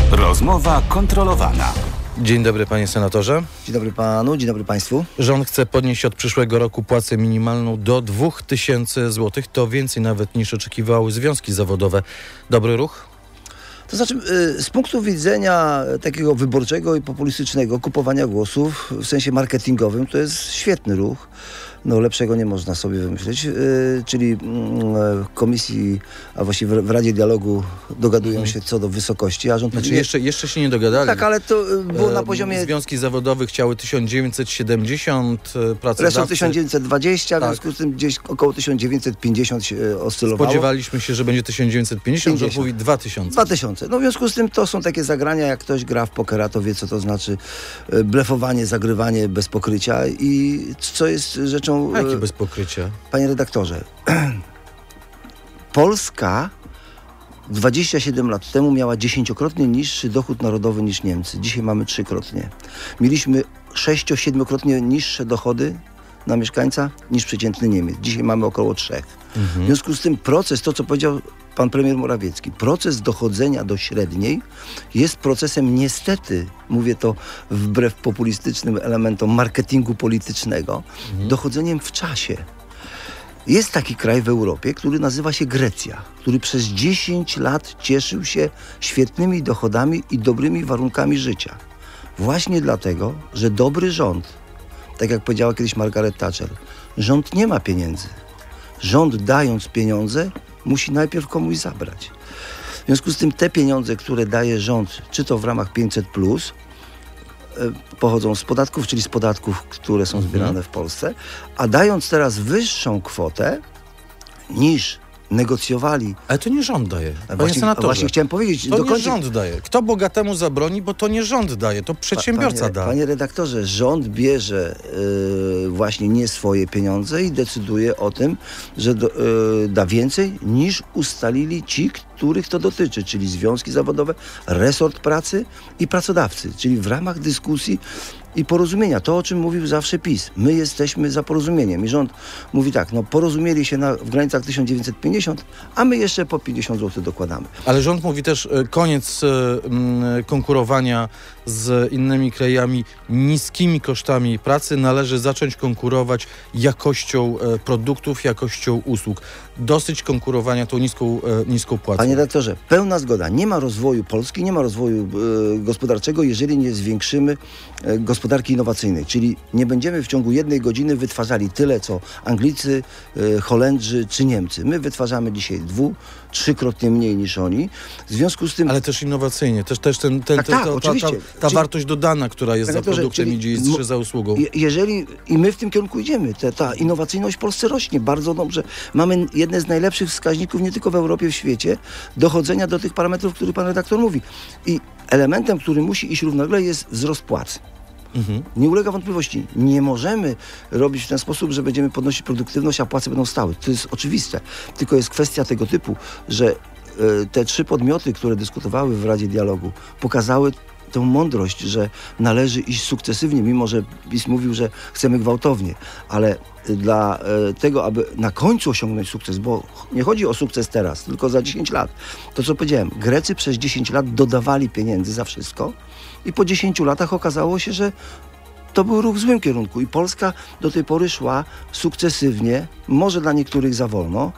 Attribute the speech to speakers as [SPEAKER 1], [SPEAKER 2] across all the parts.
[SPEAKER 1] Rozmowa kontrolowana.
[SPEAKER 2] Dzień dobry, panie senatorze.
[SPEAKER 3] Dzień dobry panu, dzień dobry państwu.
[SPEAKER 2] Rząd chce podnieść od przyszłego roku płacę minimalną do 2000 zł. To więcej nawet niż oczekiwały związki zawodowe. Dobry ruch?
[SPEAKER 3] To znaczy, z punktu widzenia takiego wyborczego i populistycznego kupowania głosów w sensie marketingowym, to jest świetny ruch. No lepszego nie można sobie wymyśleć. Czyli w komisji, a właściwie w Radzie Dialogu dogadują się co do wysokości, a rząd...
[SPEAKER 2] Znaczy jeszcze się nie dogadali.
[SPEAKER 3] Tak, ale to było na poziomie...
[SPEAKER 2] Związki zawodowe chciały 1970, pracodawcy...
[SPEAKER 3] Resort 1920,
[SPEAKER 2] tak.
[SPEAKER 3] W związku z tym gdzieś około 1950 się oscylowało.
[SPEAKER 2] Spodziewaliśmy się, że będzie 1950, rząd mówi 2000.
[SPEAKER 3] 2000. No w związku z tym to są takie zagrania, jak ktoś gra w pokera, to wie, co to znaczy blefowanie, zagrywanie bez pokrycia i co jest rzeczą...
[SPEAKER 2] A jakie bez pokrycia?
[SPEAKER 3] Panie redaktorze, Polska 27 lat temu miała 10-krotnie niższy dochód narodowy niż Niemcy. Dzisiaj mamy 3-krotnie. Mieliśmy 6-7-krotnie niższe dochody na mieszkańca niż przeciętny Niemiec. Dzisiaj mamy około 3. W związku z tym proces, to co powiedział pan premier Morawiecki, proces dochodzenia do średniej jest procesem niestety, mówię to wbrew populistycznym elementom marketingu politycznego, dochodzeniem w czasie. Jest taki kraj w Europie, który nazywa się Grecja, który przez 10 lat cieszył się świetnymi dochodami i dobrymi warunkami życia. Właśnie dlatego, że dobry rząd, tak jak powiedziała kiedyś Margaret Thatcher, rząd nie ma pieniędzy. Rząd dając pieniądze musi najpierw komuś zabrać. W związku z tym te pieniądze, które daje rząd, czy to w ramach 500+, pochodzą z podatków, czyli z podatków, które są zbierane w Polsce, a dając teraz wyższą kwotę niż negocjowali...
[SPEAKER 2] Ale to nie rząd daje, panie senatorze.
[SPEAKER 3] Właśnie chciałem powiedzieć...
[SPEAKER 2] To nie rząd daje. Kto bogatemu zabroni, bo to nie rząd daje, to przedsiębiorca da.
[SPEAKER 3] Panie redaktorze, rząd bierze właśnie nie swoje pieniądze i decyduje o tym, że da więcej niż ustalili ci, których to dotyczy, czyli związki zawodowe, resort pracy i pracodawcy, czyli w ramach dyskusji i porozumienia. To, o czym mówił zawsze PiS. My jesteśmy za porozumieniem. I rząd mówi tak, no porozumieli się w granicach 1950, a my jeszcze po 50 zł dokładamy.
[SPEAKER 2] Ale rząd mówi też koniec konkurowania z innymi krajami niskimi kosztami pracy. Należy zacząć konkurować jakością produktów, jakością usług. Dosyć konkurowania tą niską płacą.
[SPEAKER 3] Panie redaktorze, pełna zgoda. Nie ma rozwoju Polski, nie ma rozwoju gospodarczego, jeżeli nie zwiększymy gospodarki innowacyjnej. Czyli nie będziemy w ciągu 1 godziny wytwarzali tyle, co Anglicy, Holendrzy czy Niemcy. My wytwarzamy dzisiaj 2-3-krotnie mniej niż oni. W związku z tym...
[SPEAKER 2] Ale też innowacyjnie. Też
[SPEAKER 3] oczywiście.
[SPEAKER 2] Ta wartość dodana, która jest za produktem, idzie jest 3 za usługą.
[SPEAKER 3] I my w tym kierunku idziemy. Ta innowacyjność w Polsce rośnie bardzo dobrze. Mamy jedne z najlepszych wskaźników nie tylko w Europie, w świecie, dochodzenia do tych parametrów, które pan redaktor mówi. I elementem, który musi iść równolegle, jest wzrost płac. Nie ulega wątpliwości. Nie możemy robić w ten sposób, że będziemy podnosić produktywność, a płace będą stały. To jest oczywiste. Tylko jest kwestia tego typu, że te 3 podmioty, które dyskutowały w Radzie Dialogu, pokazały tę mądrość, że należy iść sukcesywnie, mimo że PiS mówił, że chcemy gwałtownie. Ale dla tego, aby na końcu osiągnąć sukces, bo nie chodzi o sukces teraz, tylko za 10 lat. To, co powiedziałem, Grecy przez 10 lat dodawali pieniędzy za wszystko i po 10 latach okazało się, że to był ruch w złym kierunku i Polska do tej pory szła sukcesywnie, może dla niektórych za wolno,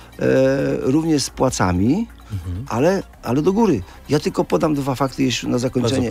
[SPEAKER 3] również z płacami, ale do góry. Ja tylko podam 2 fakty jeszcze na zakończenie.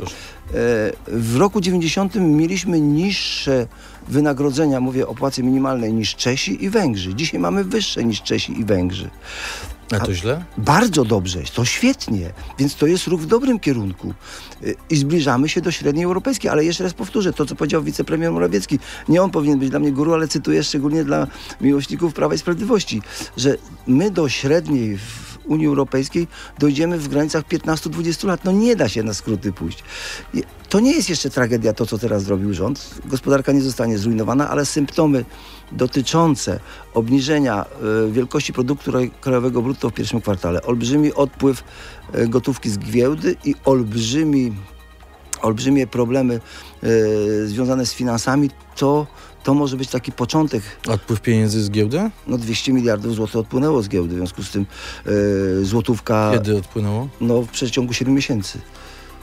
[SPEAKER 3] W roku 90 mieliśmy niższe wynagrodzenia, mówię o płacy minimalnej, niż Czesi i Węgrzy. Dzisiaj mamy wyższe niż Czesi i Węgrzy.
[SPEAKER 2] A to źle?
[SPEAKER 3] Bardzo dobrze, to świetnie. Więc to jest ruch w dobrym kierunku. I zbliżamy się do średniej europejskiej. Ale jeszcze raz powtórzę to, co powiedział wicepremier Morawiecki. Nie on powinien być dla mnie guru, ale cytuję szczególnie dla miłośników Prawa i Sprawiedliwości, że my do średniej w Unii Europejskiej dojdziemy w granicach 15-20 lat. No nie da się na skróty pójść. To nie jest jeszcze tragedia to, co teraz zrobił rząd. Gospodarka nie zostanie zrujnowana, ale symptomy dotyczące obniżenia wielkości produktu krajowego brutto w pierwszym kwartale, olbrzymi odpływ gotówki z giełdy i olbrzymie problemy związane z finansami, to może być taki początek.
[SPEAKER 2] Odpływ pieniędzy z giełdy?
[SPEAKER 3] No 200 miliardów złotych odpłynęło z giełdy, w związku z tym złotówka...
[SPEAKER 2] Kiedy odpłynęło?
[SPEAKER 3] No w przeciągu 7 miesięcy.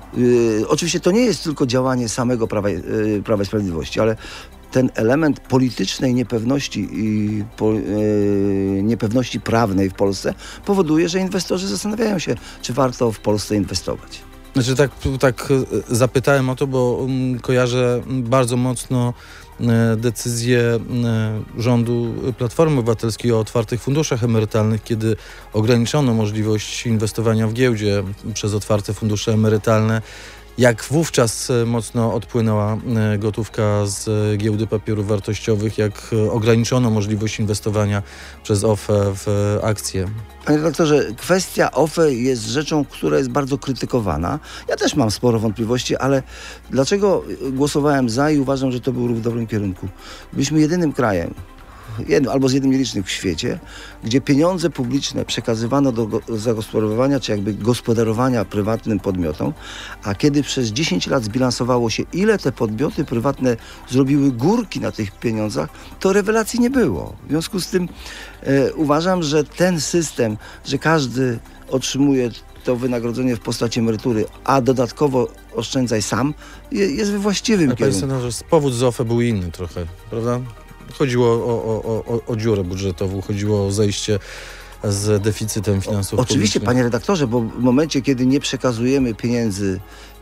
[SPEAKER 3] Oczywiście to nie jest tylko działanie samego Prawa i Sprawiedliwości, ale ten element politycznej niepewności i niepewności prawnej w Polsce powoduje, że inwestorzy zastanawiają się, czy warto w Polsce inwestować.
[SPEAKER 2] Znaczy tak zapytałem o to, bo kojarzę bardzo mocno decyzję rządu Platformy Obywatelskiej o otwartych funduszach emerytalnych, kiedy ograniczono możliwość inwestowania w giełdzie przez otwarte fundusze emerytalne. Jak wówczas mocno odpłynęła gotówka z giełdy papierów wartościowych, jak ograniczono możliwość inwestowania przez OFE w akcje.
[SPEAKER 3] Panie redaktorze, kwestia OFE jest rzeczą, która jest bardzo krytykowana. Ja też mam sporo wątpliwości, ale dlaczego głosowałem za i uważam, że to był ruch w dobrym kierunku? Byliśmy jedynym krajem, albo z jednym nielicznych w świecie, gdzie pieniądze publiczne przekazywano do zagospodarowania, czy jakby gospodarowania prywatnym podmiotom, a kiedy przez 10 lat zbilansowało się, ile te podmioty prywatne zrobiły górki na tych pieniądzach, to rewelacji nie było. W związku z tym uważam, że ten system, że każdy otrzymuje to wynagrodzenie w postaci emerytury, a dodatkowo oszczędzaj sam, jest we właściwym kierunku.
[SPEAKER 2] Panie senatorze, powód z OFE był inny trochę, prawda? Chodziło o dziurę budżetową, chodziło o zejście z deficytem finansów
[SPEAKER 3] Oczywiście,
[SPEAKER 2] publicznych.
[SPEAKER 3] panie redaktorze, bo w momencie, kiedy nie przekazujemy pieniędzy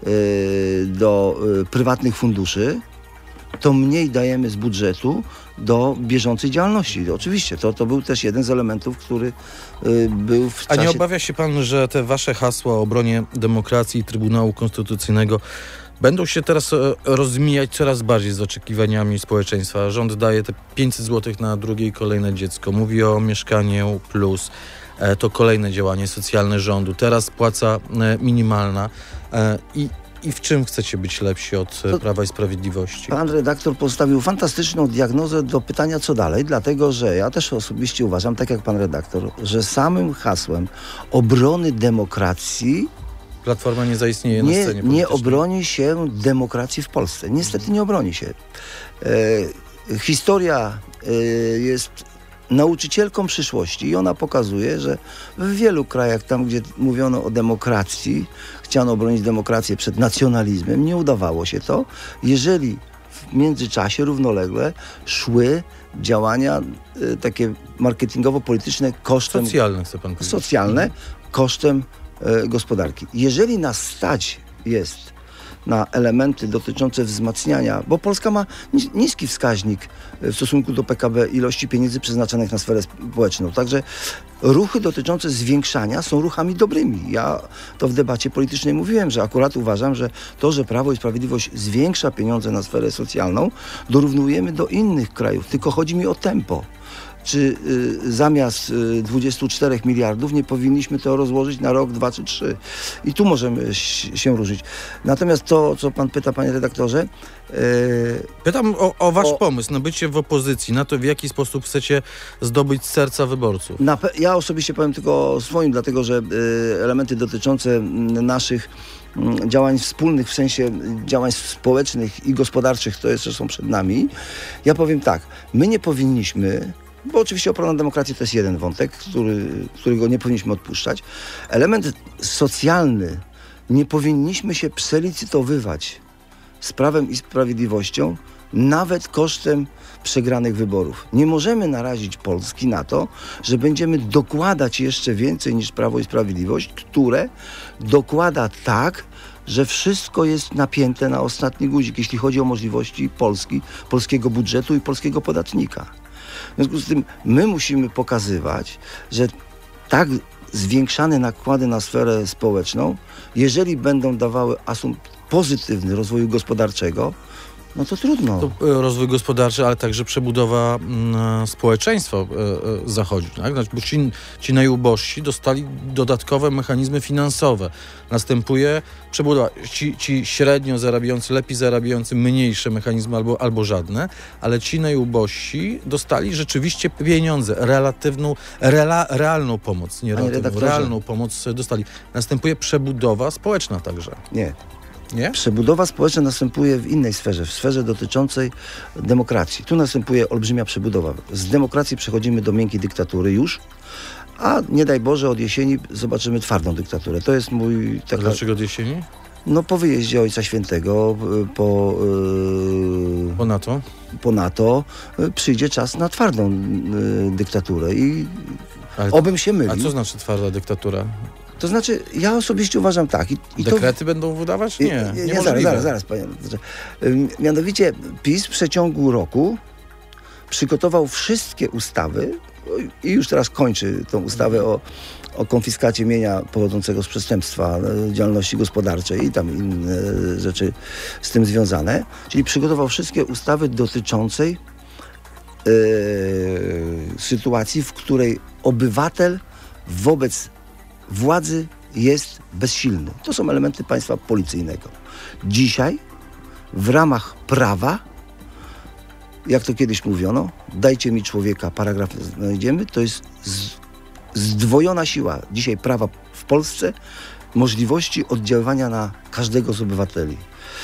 [SPEAKER 3] do prywatnych funduszy, to mniej dajemy z budżetu do bieżącej działalności. Oczywiście, to był też jeden z elementów, który był w czasie...
[SPEAKER 2] A nie obawia się pan, że te wasze hasła o obronie demokracji i Trybunału Konstytucyjnego będą się teraz rozmijać coraz bardziej z oczekiwaniami społeczeństwa? Rząd daje te 500 zł na drugie i kolejne dziecko. Mówi o Mieszkaniu Plus. To kolejne działanie socjalne rządu. Teraz płaca minimalna. I w czym chcecie być lepsi od Prawa i Sprawiedliwości?
[SPEAKER 3] Pan redaktor postawił fantastyczną diagnozę do pytania, co dalej, dlatego że ja też osobiście uważam, tak jak pan redaktor, że samym hasłem obrony demokracji
[SPEAKER 2] Platforma nie zaistnieje na scenie politycznej.
[SPEAKER 3] Nie obroni się demokracji w Polsce. Niestety nie obroni się. Historia jest nauczycielką przyszłości i ona pokazuje, że w wielu krajach, tam gdzie mówiono o demokracji, chciano obronić demokrację przed nacjonalizmem, nie udawało się to, jeżeli w międzyczasie równolegle szły działania takie marketingowo-polityczne kosztem...
[SPEAKER 2] Socjalne, chce pan powiedzieć.
[SPEAKER 3] Socjalne, kosztem gospodarki. Jeżeli nas stać jest na elementy dotyczące wzmacniania, bo Polska ma niski wskaźnik w stosunku do PKB ilości pieniędzy przeznaczonych na sferę społeczną. Także ruchy dotyczące zwiększania są ruchami dobrymi. Ja to w debacie politycznej mówiłem, że akurat uważam, że to, że Prawo i Sprawiedliwość zwiększa pieniądze na sferę socjalną, dorównujemy do innych krajów. Tylko chodzi mi o tempo. Czy zamiast 24 miliardów nie powinniśmy to rozłożyć na rok, 2 czy 3. I tu możemy się różnić. Natomiast to, co pan pyta, panie redaktorze...
[SPEAKER 2] Pytam o wasz pomysł na bycie w opozycji, na to, w jaki sposób chcecie zdobyć serca wyborców.
[SPEAKER 3] Ja osobiście powiem tylko o swoim, dlatego że elementy dotyczące naszych działań wspólnych, w sensie działań społecznych i gospodarczych, to jeszcze są przed nami. Ja powiem tak, my nie powinniśmy... Bo oczywiście obrona demokracji to jest jeden wątek, którego nie powinniśmy odpuszczać. Element socjalny, nie powinniśmy się przelicytowywać z Prawem i Sprawiedliwością, nawet kosztem przegranych wyborów. Nie możemy narazić Polski na to, że będziemy dokładać jeszcze więcej niż Prawo i Sprawiedliwość, które dokłada tak, że wszystko jest napięte na ostatni guzik, jeśli chodzi o możliwości Polski, polskiego budżetu i polskiego podatnika. W związku z tym my musimy pokazywać, że tak zwiększane nakłady na sferę społeczną, jeżeli będą dawały asumpt pozytywny rozwoju gospodarczego, no to trudno.
[SPEAKER 2] To rozwój gospodarczy, ale także przebudowa społeczeństwa zachodzi. Tak? Bo ci najubożsi dostali dodatkowe mechanizmy finansowe. Następuje przebudowa. Ci średnio zarabiający, lepiej zarabiający, mniejsze mechanizmy albo żadne, ale ci najubożsi dostali rzeczywiście pieniądze, realną pomoc, nie relatywną, realną pomoc dostali. Następuje przebudowa społeczna także.
[SPEAKER 3] Nie.
[SPEAKER 2] Nie?
[SPEAKER 3] Przebudowa społeczna następuje w innej sferze, w sferze dotyczącej demokracji. Tu następuje olbrzymia przebudowa. Z demokracji przechodzimy do miękkiej dyktatury już, a nie daj Boże od jesieni zobaczymy twardą dyktaturę. To jest mój...
[SPEAKER 2] Dlaczego od jesieni?
[SPEAKER 3] No po wyjeździe Ojca Świętego, po NATO przyjdzie czas na twardą dyktaturę i obym się mylił.
[SPEAKER 2] A co znaczy twarda dyktatura?
[SPEAKER 3] To znaczy, ja osobiście uważam tak.
[SPEAKER 2] Dekrety będą wydawać? Nie,
[SPEAKER 3] zaraz, panie. Mianowicie PiS w przeciągu roku przygotował wszystkie ustawy i już teraz kończy tą ustawę o konfiskacie mienia pochodzącego z przestępstwa, działalności gospodarczej i tam inne rzeczy z tym związane. Czyli przygotował wszystkie ustawy dotyczącej sytuacji, w której obywatel wobec władzy jest bezsilny. To są elementy państwa policyjnego. Dzisiaj w ramach prawa, jak to kiedyś mówiono, dajcie mi człowieka, paragraf znajdziemy, to jest zdwojona siła dzisiaj prawa w Polsce, możliwości oddziaływania na każdego z obywateli.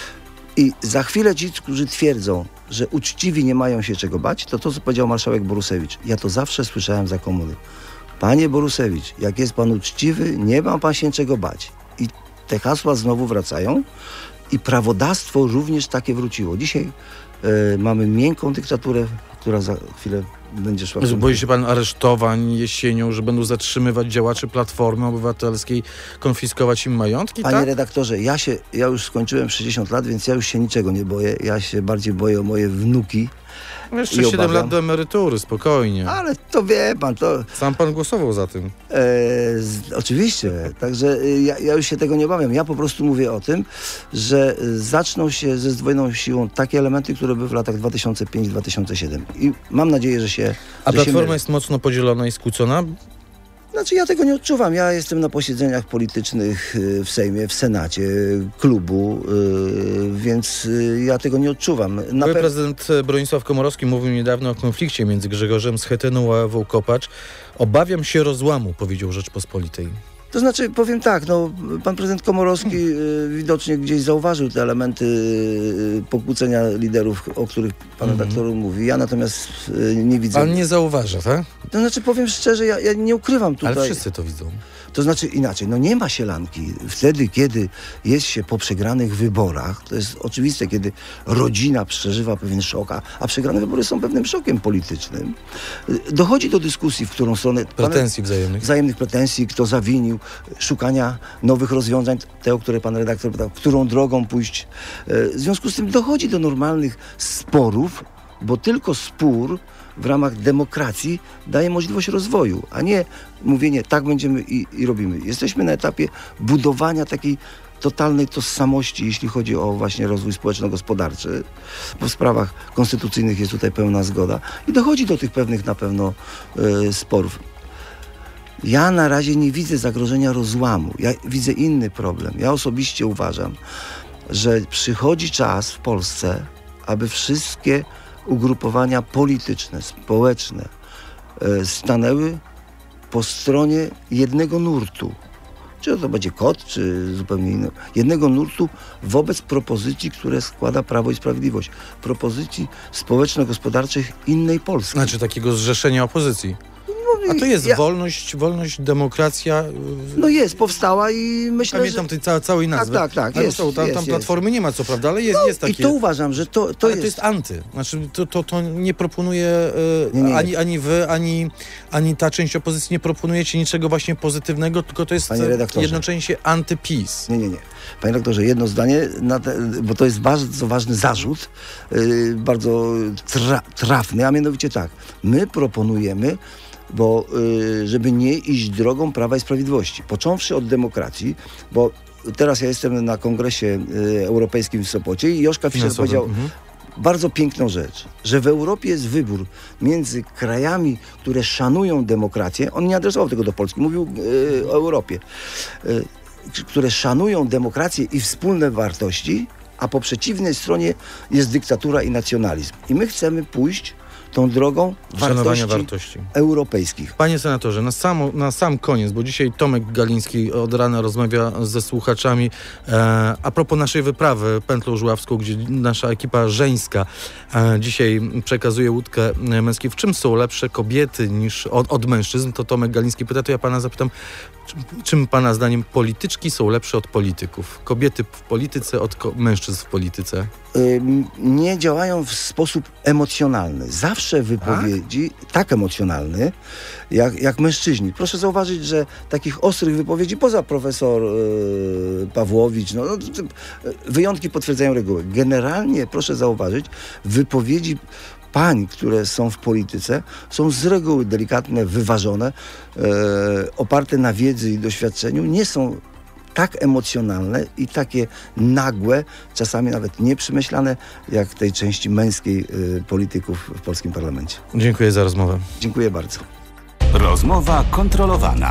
[SPEAKER 3] I za chwilę ci, którzy twierdzą, że uczciwi nie mają się czego bać, to co powiedział marszałek Borusewicz. Ja to zawsze słyszałem za komuny. Panie Borusewicz, jak jest pan uczciwy, nie ma pan się czego bać. I te hasła znowu wracają i prawodawstwo również takie wróciło. Dzisiaj mamy miękką dyktaturę, która za chwilę będzie szła.
[SPEAKER 2] Boi się pan aresztowań jesienią, że będą zatrzymywać działaczy Platformy Obywatelskiej, konfiskować im majątki?
[SPEAKER 3] Panie
[SPEAKER 2] tak?
[SPEAKER 3] redaktorze, ja już skończyłem 60 lat, więc ja już się niczego nie boję. Ja się bardziej boję o moje wnuki.
[SPEAKER 2] Jeszcze 7 lat do emerytury, spokojnie.
[SPEAKER 3] Ale to wie pan, to...
[SPEAKER 2] Sam pan głosował za tym.
[SPEAKER 3] Oczywiście, także ja już się tego nie obawiam. Ja po prostu mówię o tym, że zaczną się ze zdwojoną siłą takie elementy, które były w latach 2005-2007. I mam nadzieję, że się...
[SPEAKER 2] A Platforma jest mocno podzielona i skłócona?
[SPEAKER 3] Znaczy ja tego nie odczuwam. Ja jestem na posiedzeniach politycznych w Sejmie, w Senacie, klubu, więc ja tego nie odczuwam.
[SPEAKER 2] Prezydent Bronisław Komorowski mówił niedawno o konflikcie między Grzegorzem Schetyną a Ewą Kopacz. Obawiam się rozłamu, powiedział Rzeczpospolitej.
[SPEAKER 3] To znaczy, powiem tak, pan prezydent Komorowski widocznie gdzieś zauważył te elementy pokłócenia liderów, o których pan redaktor mówi. Ja natomiast nie widzę.
[SPEAKER 2] Pan nie zauważa, tak?
[SPEAKER 3] To znaczy, powiem szczerze, ja nie ukrywam tutaj.
[SPEAKER 2] Ale wszyscy to widzą.
[SPEAKER 3] To znaczy inaczej, nie ma sielanki. Wtedy, kiedy jest się po przegranych wyborach, to jest oczywiste, kiedy rodzina przeżywa pewien szok, a przegrane wybory są pewnym szokiem politycznym. Dochodzi do dyskusji, w którą stronę...
[SPEAKER 2] Pretensji wzajemnych.
[SPEAKER 3] Wzajemnych pretensji, kto zawinił, szukania nowych rozwiązań, te, o które pan redaktor pytał, którą drogą pójść. W związku z tym dochodzi do normalnych sporów, bo tylko spór w ramach demokracji daje możliwość rozwoju, a nie mówienie tak będziemy i robimy. Jesteśmy na etapie budowania takiej totalnej tożsamości, jeśli chodzi o właśnie rozwój społeczno-gospodarczy, bo w sprawach konstytucyjnych jest tutaj pełna zgoda i dochodzi do tych pewnych na pewno sporów. Ja na razie nie widzę zagrożenia rozłamu. Ja widzę inny problem. Ja osobiście uważam, że przychodzi czas w Polsce, aby wszystkie ugrupowania polityczne, społeczne stanęły po stronie jednego nurtu. Czy to będzie KOT, czy zupełnie inny. Jednego nurtu wobec propozycji, które składa Prawo i Sprawiedliwość. Propozycji społeczno-gospodarczych innej Polski.
[SPEAKER 2] Znaczy takiego zrzeszenia opozycji. A to jest wolność, demokracja.
[SPEAKER 3] Powstała i myślę,
[SPEAKER 2] pamiętam tej całej nazwy.
[SPEAKER 3] Tak.
[SPEAKER 2] Tam Platformy nie ma co prawda, ale jest takie.
[SPEAKER 3] I to uważam, że to
[SPEAKER 2] jest anty. Znaczy to nie proponuje ani wy, ani ta część opozycji nie proponujecie niczego właśnie pozytywnego, tylko to jest jednocześnie anty-PiS.
[SPEAKER 3] Nie. Panie redaktorze, jedno zdanie, bo to jest bardzo ważny zarzut, bardzo trafny, a mianowicie tak. My proponujemy, bo żeby nie iść drogą Prawa i Sprawiedliwości, począwszy od demokracji, bo teraz ja jestem na Kongresie Europejskim w Sopocie i Joszka Fischer powiedział bardzo piękną rzecz, że w Europie jest wybór między krajami, które szanują demokrację, on nie adresował tego do Polski, mówił o Europie, które szanują demokrację i wspólne wartości, a po przeciwnej stronie jest dyktatura i nacjonalizm. I my chcemy pójść tą drogą wartości europejskich.
[SPEAKER 2] Panie senatorze, na sam koniec, bo dzisiaj Tomek Galiński od rana rozmawia ze słuchaczami a propos naszej wyprawy Pętlą Żuławską, gdzie nasza ekipa żeńska dzisiaj przekazuje łódkę męskiej. W czym są lepsze kobiety niż od mężczyzn? To Tomek Galiński pyta, to ja pana zapytam, Czym pana zdaniem polityczki są lepsze od polityków? Kobiety w polityce od mężczyzn w polityce?
[SPEAKER 3] Nie działają w sposób emocjonalny. Zawsze wypowiedzi tak emocjonalny, jak mężczyźni. Proszę zauważyć, że takich ostrych wypowiedzi, poza profesor Pawłowicz, wyjątki potwierdzają regułę. Generalnie, proszę zauważyć, wypowiedzi pań, które są w polityce, są z reguły delikatne, wyważone, oparte na wiedzy i doświadczeniu, nie są tak emocjonalne i takie nagłe, czasami nawet nieprzemyślane, jak tej części męskiej polityków w polskim parlamencie.
[SPEAKER 2] Dziękuję za rozmowę.
[SPEAKER 3] Dziękuję bardzo.
[SPEAKER 1] Rozmowa kontrolowana.